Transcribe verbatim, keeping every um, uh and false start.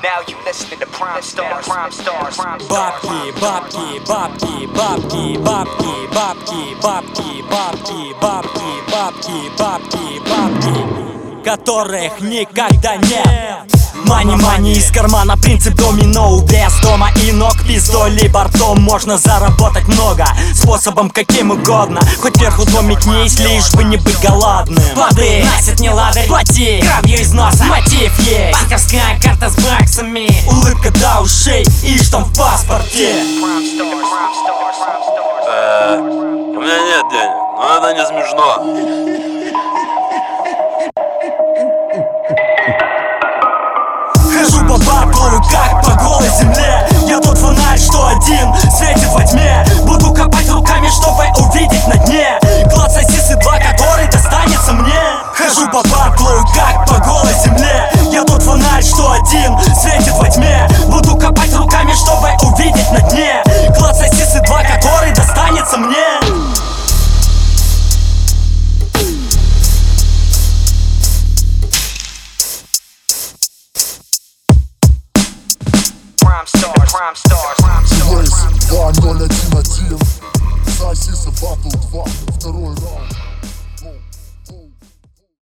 Now you listening to Prime Stars, Prime Stars, Prime Stars. Бабки, бабки, бабки, бабки, бабки, бабки, бабки, бабки, бабки, бабки, бабки, бабки, которых никогда нет. Мани, мани из кармана, принцип домино. Без дома и ног, пиздой либо ртом можно заработать много, способом каким угодно. Хоть вверху домик не есть, лишь бы не быть голодным. Плоды носят не лады, плати кровью из носа, мотив есть. Банковская карта с баксами, улыбка до ушей и штамп в паспорте. Э, у меня нет денег, но это не смешно. Хожу по баблу, как по голой земле. Я тот фонарь, что один светит во тьме. Буду копать руками, чтобы увидеть на дне клад сосисы два, который достанется мне. Хожу по баблу, как по голой земле. Я тот фонарь, что один светит во тьме. Буду копать руками, чтобы увидеть на дне клад сосисы два, который достанется мне. Prime Stars, Prime Stars, Prime Stars.